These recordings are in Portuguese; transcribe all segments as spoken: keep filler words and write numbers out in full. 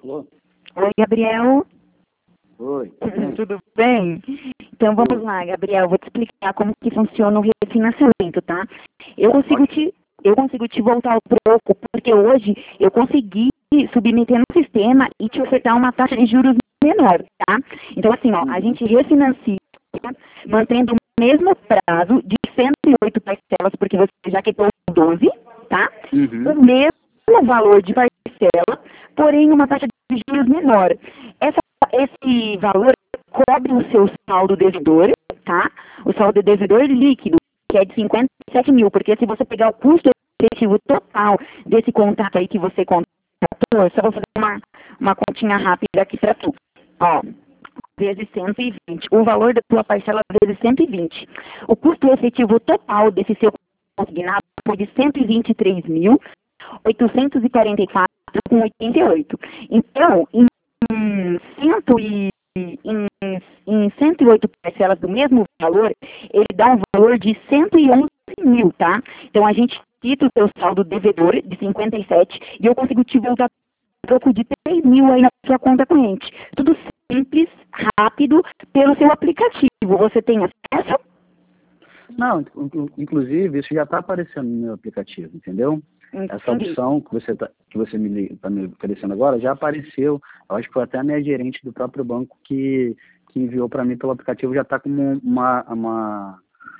Alô? Oi, Gabriel. Oi. Tudo bem? Então vamos lá, Gabriel. Vou te explicar como que funciona o refinanciamento, tá? Eu consigo te, eu consigo te voltar ao troco, porque hoje eu consegui submeter no sistema e te ofertar uma taxa de juros menor, tá? Então assim, ó, a gente refinancia mantendo o mesmo prazo de cento e oito parcelas, porque você já quitou doze, tá? Uhum. O mesmo valor de parcela, porém uma taxa de juros menor. Essa, esse valor cobre o seu saldo devedor, tá? O saldo devedor líquido, que é de cinquenta e sete mil, porque se você pegar o custo efetivo total desse contrato aí que você contratou, só vou fazer uma, uma continha rápida aqui para tu. Ó, vezes cento e vinte. O valor da sua parcela vezes cento e vinte. O custo efetivo total desse seu consignado foi de cento e vinte e três mil, oitocentos e quarenta e quatro vírgula oitenta e oito. Então, em, cento e, em, em cento e oito parcelas do mesmo valor, ele dá um valor de cento e onze mil, tá? Então, a gente quita o seu saldo devedor de cinquenta e sete e eu consigo te voltar troco de três mil aí na sua conta corrente. Tudo simples, rápido, pelo seu aplicativo. Você tem acesso? Não, inclu- inclusive, isso já está aparecendo no meu aplicativo, entendeu? Essa Entendi. opção que você tá, que você me está me oferecendo agora já apareceu. Eu acho que foi até a minha gerente do próprio banco que, que enviou para mim pelo aplicativo, já está como uma, uma,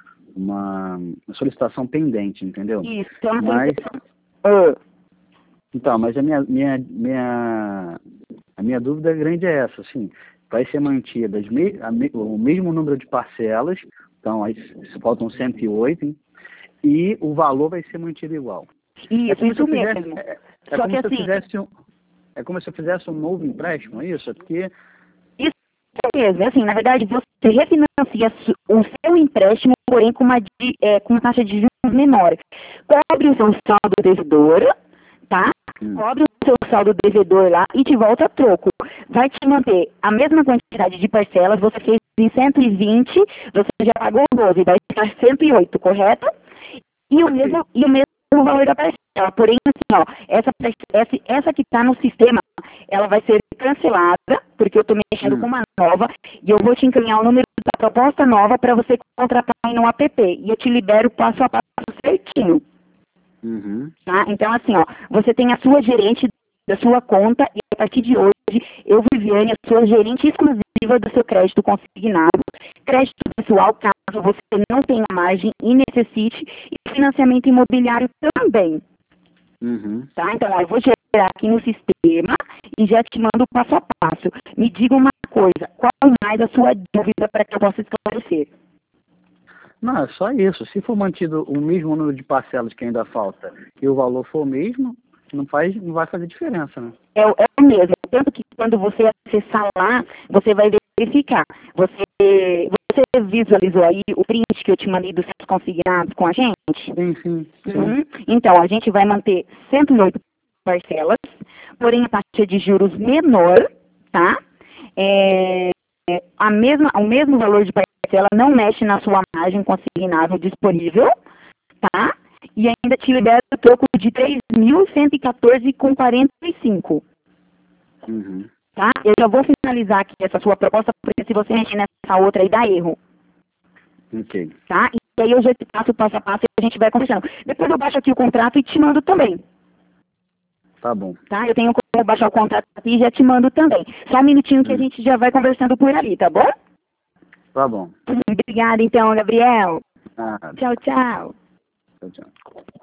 uma solicitação pendente, entendeu? Isso. Então, a Mas, solicitação- Ah, então, mas a minha, minha, minha, a minha dúvida grande é essa, assim, vai ser mantida as me, a me, o mesmo número de parcelas, então aí se faltam cento e oito, hein, e o valor vai ser mantido igual. isso, É como se isso eu fizesse, mesmo. é, é Só como que se eu assim, fizesse um, é como se eu fizesse um novo empréstimo, é isso? É porque, isso mesmo. É assim, na verdade, você refinancia su- o seu empréstimo, porém com uma, di- é, com uma taxa de juros menor. Cobre o seu saldo devedor, tá? hum, Cobre o seu saldo devedor lá e te volta a troco. Vai te manter a mesma quantidade de parcelas, você fez em cento e vinte, você já pagou doze, vai ficar cento e oito, correto? E o mesmo, e o mesmo valor da parcela. Porém, assim, ó, essa, parce- essa, essa que está no sistema, ela vai ser cancelada, porque eu estou mexendo com hum, uma nova, e eu vou te encaminhar o número da proposta nova para você contratar aí no app. E eu te libero passo a passo certinho. uhum, Tá? Então, assim, ó, você tem a sua gerente da sua conta e a partir de hoje, eu, Viviane, a sua gerente exclusiva do seu crédito consignado, crédito pessoal, caso você não tenha margem e necessite, e financiamento imobiliário também. uhum. Tá? Então, ó, eu vou gerar aqui no sistema e já te mando passo a passo. Me diga uma coisa, qual mais a sua dúvida para que eu possa esclarecer? Não, é só isso. Se for mantido o mesmo número de parcelas que ainda falta e o valor for o mesmo, não faz, não vai fazer diferença, né? É, o- é o mesmo. Tanto que quando você acessar lá, você vai verificar. Você, você visualizou aí o print que eu te mandei dos seus consignados com a gente? Sim, sim, sim. Uhum. Então, a gente vai manter cento e oito parcelas, porém a taxa de juros menor, tá? É, a mesma, o mesmo valor de parcela não mexe na sua margem consignável disponível, tá? E ainda te libera o troco de três mil cento e quatorze vírgula quarenta e cinco. Uhum. Tá? Eu já vou finalizar aqui essa sua proposta, porque se você mexer nessa outra aí, dá erro. Ok. Tá? E aí eu já te passo passo a passo e a gente vai conversando. Depois eu baixo aqui o contrato e te mando também. Tá bom. Tá? Eu tenho como baixar o contrato aqui e já te mando também. Só um minutinho que a Hum. gente já vai conversando por ali, tá bom? Tá bom. Obrigada então, Gabriel. Ah, Tchau, tchau. tchau, tchau.